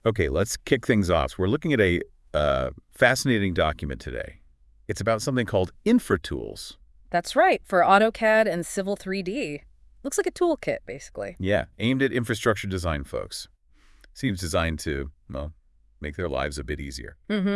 Okay, let's kick things off. We're looking at a fascinating document today. It's about something called InfraTools. That's right, for AutoCAD and Civil 3D. Looks like a toolkit, basically. Yeah, aimed at infrastructure design folks. Seems designed to, well, make their lives a bit easier.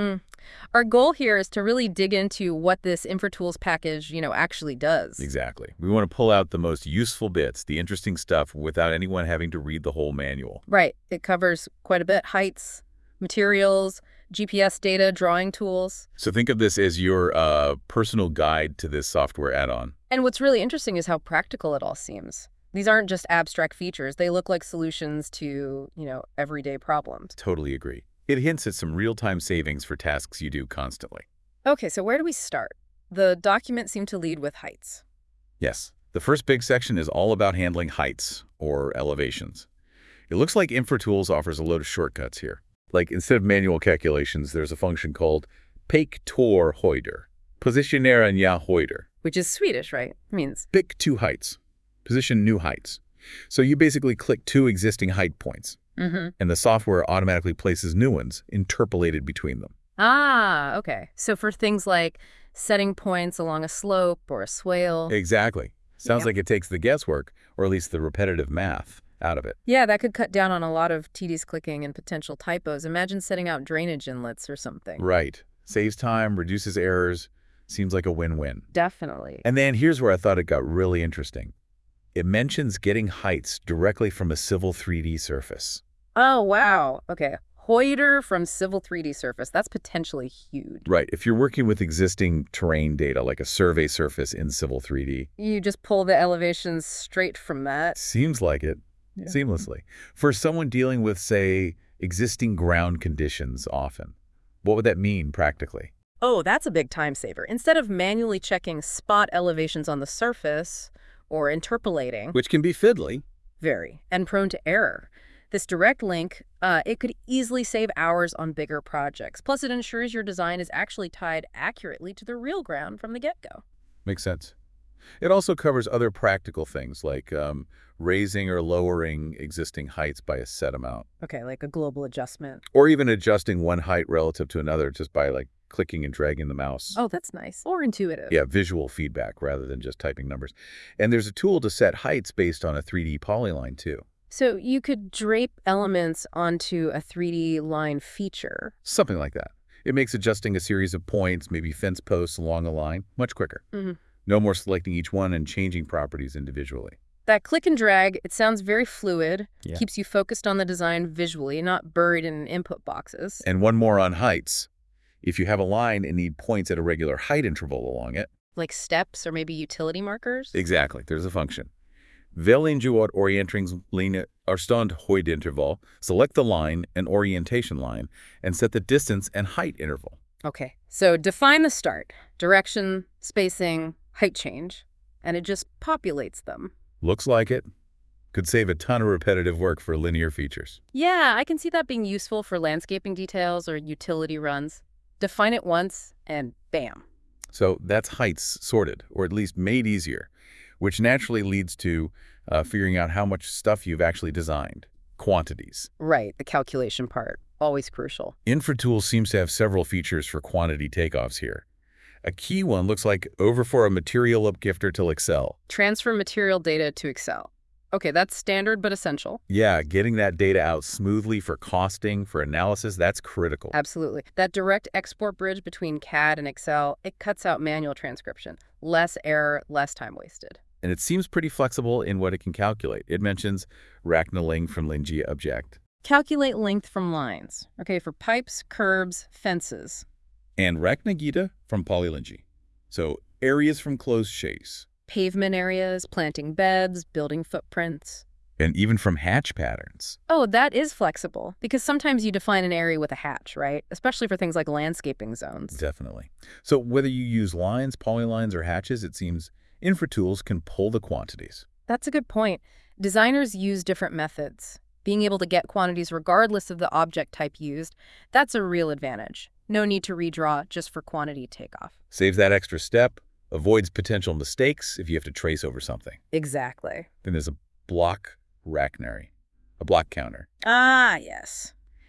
Our goal here is to really dig into what this InfraTools package, actually does. Exactly. We want to pull out the most useful bits, the interesting stuff, without anyone having to read the whole manual. Right. It covers quite a bit: heights, materials, GPS data, drawing tools. So think of this as your personal guide to this software add-on. And what's really interesting is how practical it all seems. These aren't just abstract features. They look like solutions to, everyday problems. Totally agree. It hints at some real-time savings for tasks you do constantly. Okay, so where do we start? The document seemed to lead with heights. Yes, the first big section is all about handling heights, or elevations. It looks like InfraTools offers a load of shortcuts here. Like, instead of manual calculations, there's a function called Pick Tor Höjder, Positionera nya höjder. Which is Swedish, right? Means Pick two heights, position new heights. So you basically click two existing height points, and the software automatically places new ones interpolated between them. Ah, okay. So for things like setting points along a slope or a swale. Exactly. Sounds Yep. like it takes the guesswork, or at least the repetitive math, out of it. Yeah, that could cut down on a lot of tedious clicking and potential typos. Imagine setting out drainage inlets or something. Right. Saves time, reduces errors, seems like a win-win. Definitely. And then here's where I thought it got really interesting. It mentions getting heights directly from a Civil 3D surface. Oh, wow. Okay. Hoiter from Civil 3D Surface. That's potentially huge. Right. If you're working with existing terrain data, like a survey surface in Civil 3D, You just pull the elevations straight from that. seems like it, Yeah. seamlessly. For someone dealing with, say, existing ground conditions often, what would that mean practically? Oh, that's a big time saver. Instead of manually checking spot elevations on the surface or interpolating, Which can be fiddly. and prone to error. This direct link, it could easily save hours on bigger projects. Plus, it ensures your design is actually tied accurately to the real ground from the get-go. Makes sense. It also covers other practical things like raising or lowering existing heights by a set amount, Okay, like a global adjustment. or even adjusting one height relative to another just by clicking and dragging the mouse. Oh, that's nice. Or intuitive. Yeah, visual feedback rather than just typing numbers. And there's a tool to set heights based on a 3D polyline too. So you could drape elements onto a 3D line feature. Something like that. It makes adjusting a series of points, maybe fence posts along a line, much quicker. No more selecting each one and changing properties individually. That click and drag, it sounds very fluid, Yeah. keeps you focused on the design visually, not buried in input boxes. And one more on heights. If you have a line and need points at a regular height interval along it, Like steps or maybe utility markers. exactly, there's a function. Velg ut orienteringslinjeavstånd-højdeinterval. Select the line and orientation line and set the distance and height interval. Okay, so define the start, direction, spacing, height change, and it just populates them. Looks like it. Could save a ton of repetitive work for linear features. Yeah, I can see that being useful for landscaping details or utility runs. Define it once, and bam. So that's heights sorted, or at least made easier, which naturally leads to figuring out how much stuff you've actually designed. Quantities. Right, the calculation part, always crucial. InfraTools seems to have several features for quantity takeoffs here. A key one looks like over for a material upgifter to Excel. Transfer material data to Excel. Okay, that's standard but essential. Yeah, getting that data out smoothly for costing, for analysis, that's critical. Absolutely. That direct export bridge between CAD and Excel, it cuts out manual transcription. Less error, less time wasted. And it seems pretty flexible in what it can calculate. It mentions räknelängd from Linjia object. Calculate length from lines. Okay, for pipes, curbs, fences. And räknegitter from Polylingy. So areas from closed chase. Pavement areas, planting beds, building footprints. And even from hatch patterns. Oh, that is flexible, because sometimes you define an area with a hatch, right? Especially for things like landscaping zones. Definitely. So whether you use lines, polylines, or hatches, it seems InfraTools can pull the quantities. That's a good point. Designers use different methods. Being able to get quantities regardless of the object type used, that's a real advantage. No need to redraw just for quantity takeoff. Saves that extra step, avoids potential mistakes if you have to trace over something. Exactly. Then there's a block racknary, a block counter. Ah, yes.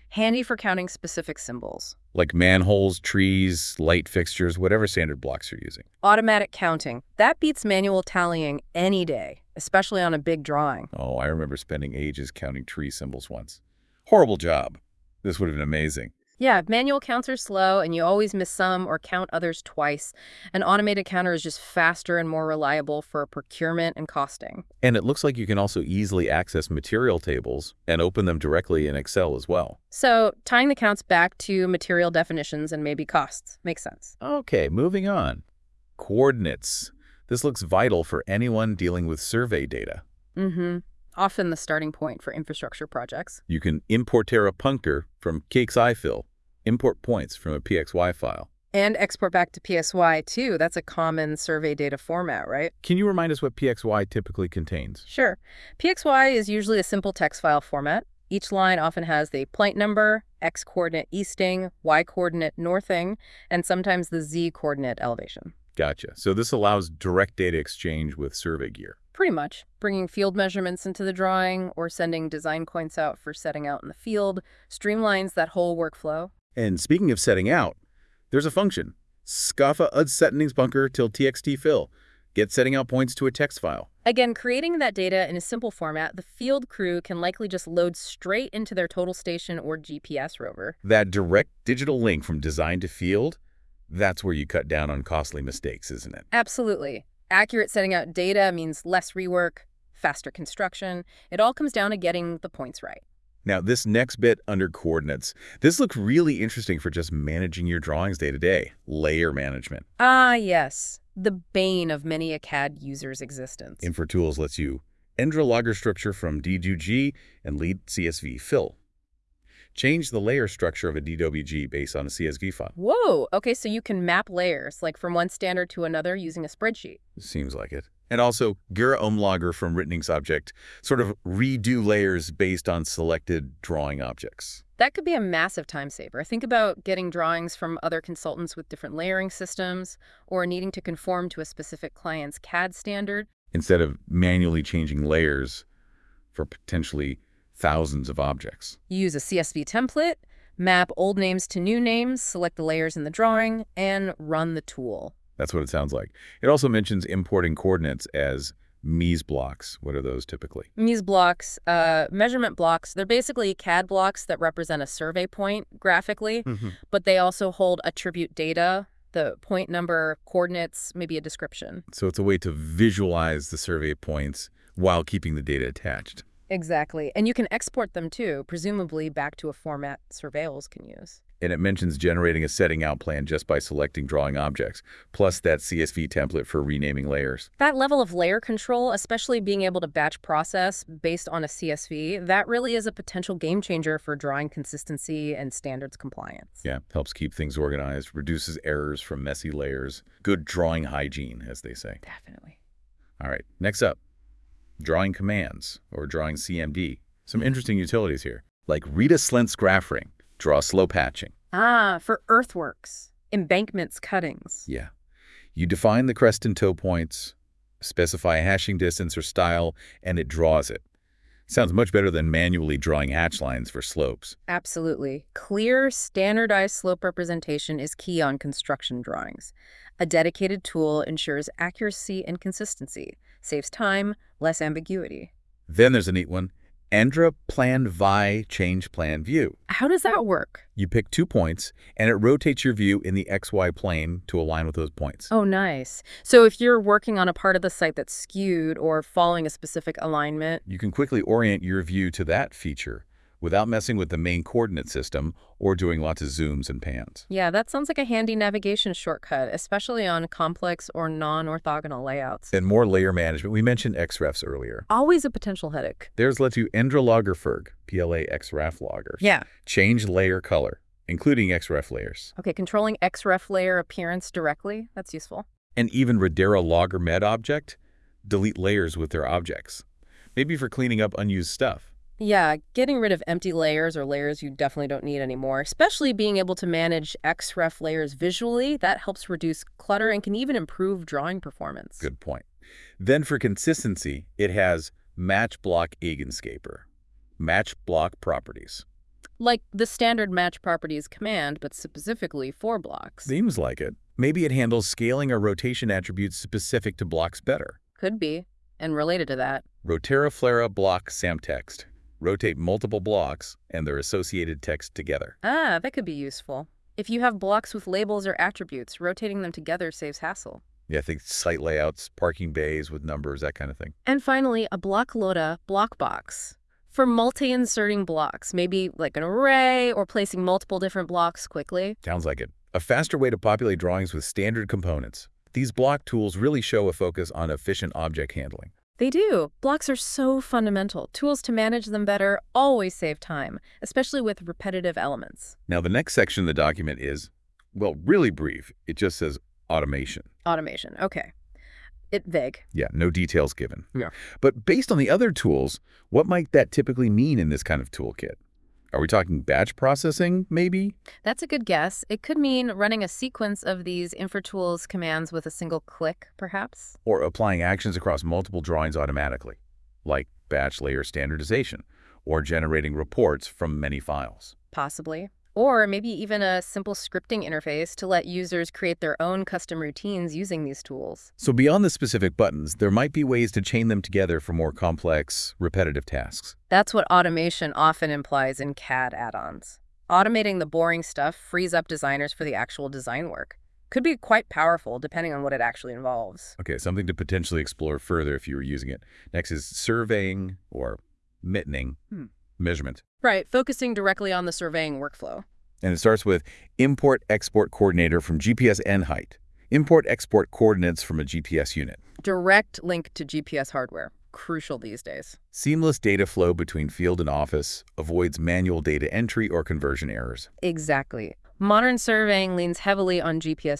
handy for counting specific symbols. Like manholes, trees, light fixtures, whatever standard blocks you're using. Automatic counting. That beats manual tallying any day, especially on a big drawing. Oh, I remember spending ages counting tree symbols once. Horrible job. This would have been amazing. Yeah, manual counts are slow and you always miss some or count others twice. An automated counter is just faster and more reliable for procurement and costing. And it looks like you can also easily access material tables and open them directly in Excel as well. So tying the counts back to material definitions and maybe costs makes sense. Okay, moving on. Coordinates. This looks vital for anyone dealing with survey data. Often the starting point for infrastructure projects. You can import a puncture from CakesIFill, import points from a PXY file. And export back to PXY too. That's a common survey data format, right? Can you remind us what PXY typically contains? Sure. PXY is usually a simple text file format. Each line often has the point number, x-coordinate easting, y-coordinate northing, and sometimes the z-coordinate elevation. Gotcha. So this allows direct data exchange with survey gear. Pretty much. Bringing field measurements into the drawing or sending design points out for setting out in the field streamlines that whole workflow. And speaking of setting out, there's a function. Skaffe utsetningspunkter till txt fill. Get setting out points to a text file. Again, creating that data in a simple format, the field crew can likely just load straight into their total station or GPS rover. That direct digital link from design to field, that's where you cut down on costly mistakes, isn't it? Absolutely. Accurate setting out data means less rework, faster construction. It all comes down to getting the points right. Now, this next bit under coordinates, this looks really interesting for just managing your drawings day to day, layer management. Ah, yes. The bane of many a CAD user's existence. InfraTools lets you enter lager structure from D2G and lead CSV fill. Change the layer structure of a DWG based on a CSV file. Whoa, okay, so you can map layers, like from one standard to another using a spreadsheet. Seems like it. And also, Gera Umlager from Ritningsobject sort of redo layers based on selected drawing objects. That could be a massive time saver. Think about getting drawings from other consultants with different layering systems or needing to conform to a specific client's CAD standard. Instead of manually changing layers for potentially thousands of objects. You use a CSV template, map old names to new names, select the layers in the drawing, and run the tool. That's what it sounds like. It also mentions importing coordinates as mise blocks. What are those typically? Mise blocks, measurement blocks, they're basically CAD blocks that represent a survey point graphically, but they also hold attribute data, the point number, coordinates, maybe a description. So it's a way to visualize the survey points while keeping the data attached. Exactly. And you can export them too, presumably back to a format surveyors can use. And it mentions generating a setting out plan just by selecting drawing objects, plus that CSV template for renaming layers. That level of layer control, especially being able to batch process based on a CSV, that really is a potential game changer for drawing consistency and standards compliance. Yeah, helps keep things organized, reduces errors from messy layers. Good drawing hygiene, as they say. Definitely. All right, next up, drawing commands, or drawing CMD. Some interesting utilities here, like read a Slentz graph ring, draw slope hatching. Ah, for earthworks, embankments, cuttings. Yeah. You define the crest and toe points, specify a hashing distance or style, and it draws it. Sounds much better than manually drawing hatch lines for slopes. Absolutely. Clear, standardized slope representation is key on construction drawings. A dedicated tool ensures accuracy and consistency, saves time, less ambiguity. Then there's a neat one. Ändra plan vi change plan view. How does that work? You pick 2 points, and it rotates your view in the XY plane to align with those points. Oh, nice. So if you're working on a part of the site that's skewed or following a specific alignment, You can quickly orient your view to that feature without messing with the main coordinate system or doing lots of zooms and pans. yeah, that sounds like a handy navigation shortcut, especially on complex or non-orthogonal layouts. And more layer management. We mentioned XREFs earlier. Always a potential headache. There's lets you Ändra Lagerferg, PLA XREF loggers. Yeah. Change layer color, including XREF layers. Okay, controlling XREF layer appearance directly, that's useful. And even Radera Logger Med object, delete layers with their objects. Maybe for cleaning up unused stuff. Yeah, getting rid of empty layers or layers you definitely don't need anymore, especially being able to manage XREF layers visually, that helps reduce clutter and can even improve drawing performance. Good point. Then for consistency, it has Match Block Eigenscaper, Match Block Properties. Like the standard match properties command, but specifically for blocks. Seems like it. Maybe it handles scaling or rotation attributes specific to blocks better. Could be. And related to that, Rotera block samtext. Rotate multiple blocks and their associated text together. that could be useful. If you have blocks with labels or attributes, rotating them together saves hassle. Yeah, I think site layouts, parking bays with numbers, that kind of thing. And finally, a block loader block box. For multi-inserting blocks, maybe like an array or placing multiple different blocks quickly. Sounds like it. A faster way to populate drawings with standard components. These block tools really show a focus on efficient object handling. They do. Blocks are so fundamental. Tools to manage them better always save time, especially with repetitive elements. Now, the next section of the document is, well, really brief. It just says automation. Automation. Okay. Vague. Yeah, no details given. Yeah. But based on the other tools, what might that typically mean in this kind of toolkit? Are we talking batch processing, maybe? That's a good guess. It could mean running a sequence of these InfraTools commands with a single click, perhaps. Or applying actions across multiple drawings automatically, like batch layer standardization, or generating reports from many files. Possibly. Or maybe even a simple scripting interface to let users create their own custom routines using these tools. So beyond the specific buttons, there might be ways to chain them together for more complex, repetitive tasks. That's what automation often implies in CAD add-ons. Automating the boring stuff frees up designers for the actual design work. Could be quite powerful depending on what it actually involves. Okay, something to potentially explore further if you were using it. Next is surveying or mittening, measurement. Right, focusing directly on the surveying workflow. And it starts with import-export coordinator from GPS and height. Import-export coordinates from a GPS unit. Direct link to GPS hardware. Crucial these days. Seamless data flow between field and office avoids manual data entry or conversion errors. Exactly. Modern surveying leans heavily on GPS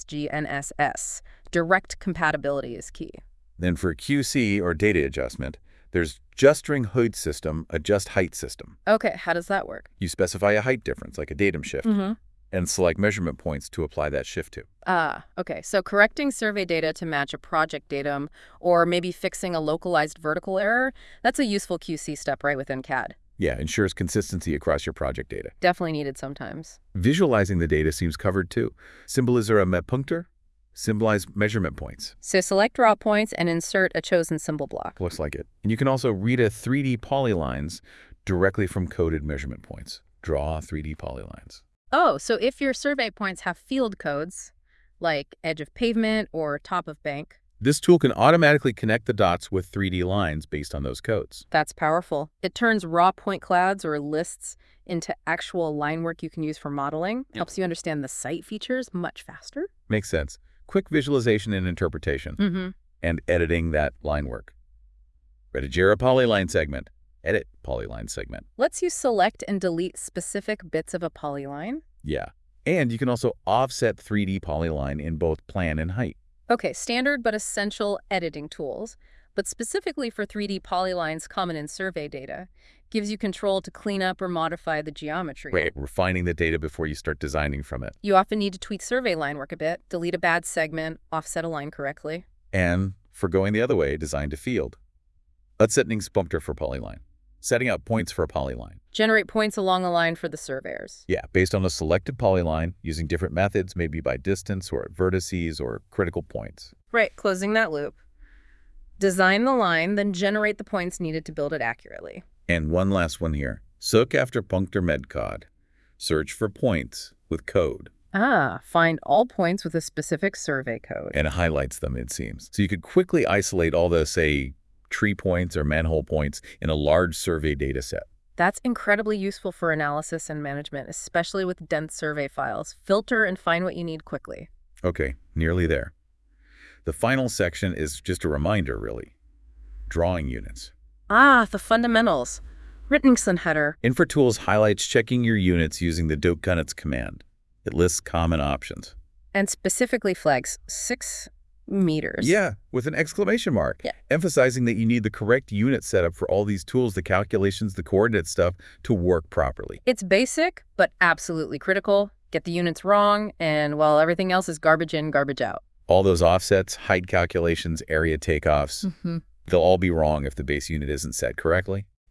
GNSS. Direct compatibility is key. Then for QC or data adjustment, there's JustString Height system, adjust height system. Okay, how does that work? You specify a height difference, like a datum shift, and select measurement points to apply that shift to. Okay. So correcting survey data to match a project datum, or maybe fixing a localized vertical error, that's a useful QC step right within CAD. Yeah, ensures consistency across your project data. Definitely needed sometimes. Visualizing the data seems covered too. Symbolizer a Metpunkter, symbolize measurement points. So select draw points and insert a chosen symbol block. Looks like it. And you can also read a 3D polylines directly from coded measurement points. Draw 3D polylines. Oh, so if your survey points have field codes, like edge of pavement or top of bank, This tool can automatically connect the dots with 3D lines based on those codes. that's powerful. It turns raw point clouds or lists into actual line work you can use for modeling. Helps you understand the site features much faster. Makes sense. Quick visualization and interpretation, and editing that line work. Redigere a polyline segment. Edit polyline segment. Lets you select and delete specific bits of a polyline. Yeah. And you can also offset 3D polyline in both plan and height. Okay, standard but essential editing tools, but specifically for 3D polylines common in survey data, gives you control to clean up or modify the geometry. Right. Refining the data before you start designing from it. You often need to tweak survey line work a bit, delete a bad segment, offset a line correctly. And for going the other way, design to field. Utsetningspunkter for polyline. Setting out points for a polyline. Generate points along a line for the surveyors. Yeah, based on a selected polyline, using different methods, maybe by distance or at vertices or critical points. Right, closing that loop. Design the line, then generate the points needed to build it accurately. And one last one here. Suk after puncter medcod. Search for points with code. Find all points with a specific survey code. And it highlights them, it seems. So you could quickly isolate all the, say, tree points or manhole points in a large survey data set. That's incredibly useful for analysis and management, especially with dense survey files. Filter and find what you need quickly. Okay, nearly there. The final section is just a reminder, really. Drawing units. The fundamentals. Ritningsen header. InfraTools highlights checking your units using the dokeunits command. It lists common options. And specifically flags 6 meters. Yeah, with an exclamation mark. Yeah. Emphasizing that you need the correct unit setup for all these tools, the calculations, the coordinate stuff, to work properly. It's basic, but absolutely critical. Get the units wrong, and well, everything else is garbage in, garbage out. All those offsets, height calculations, area takeoffs, they'll all be wrong if the base unit isn't set correctly.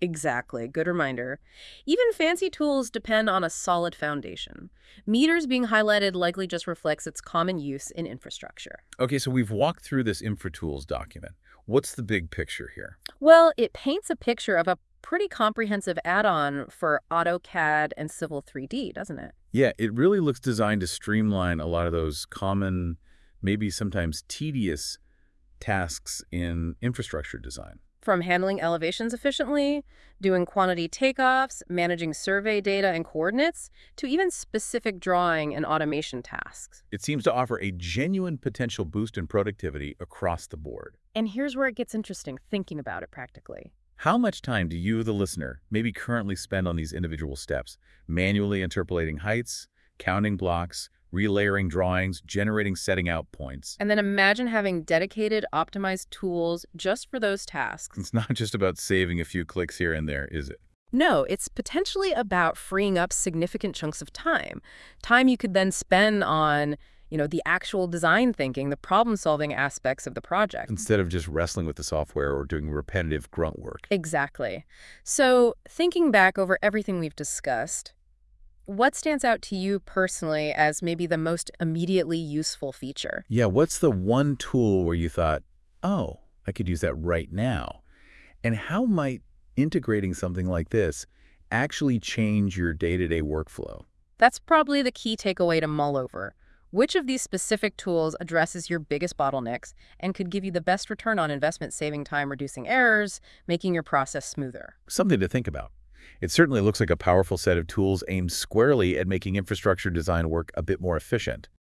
Exactly. Good reminder. Even fancy tools depend on a solid foundation. Meters being highlighted likely just reflects its common use in infrastructure. Okay, so we've walked through this InfraTools document. What's the big picture here? Well, it paints a picture of a pretty comprehensive add-on for AutoCAD and Civil 3D, doesn't it? Yeah, it really looks designed to streamline a lot of those common, maybe sometimes tedious tasks in infrastructure design. From handling elevations efficiently, doing quantity takeoffs, managing survey data and coordinates, to even specific drawing and automation tasks. It seems to offer a genuine potential boost in productivity across the board. And here's where it gets interesting, thinking about it practically. How much time do you, the listener, maybe currently spend on these individual steps, manually interpolating heights, counting blocks, relayering drawings, generating setting out points? And then imagine having dedicated, optimized tools just for those tasks. It's not just about saving a few clicks here and there, is it? No, it's potentially about freeing up significant chunks of time. Time you could then spend on, the actual design thinking, the problem-solving aspects of the project. Instead of just wrestling with the software or doing repetitive grunt work. Exactly. So, thinking back over everything we've discussed, what stands out to you personally as maybe the most immediately useful feature? Yeah, what's the one tool where you thought, oh, I could use that right now? And how might integrating something like this actually change your day-to-day workflow? That's probably the key takeaway to mull over. Which of these specific tools addresses your biggest bottlenecks and could give you the best return on investment, saving time, reducing errors, making your process smoother? Something to think about. It certainly looks like a powerful set of tools aimed squarely at making infrastructure design work a bit more efficient.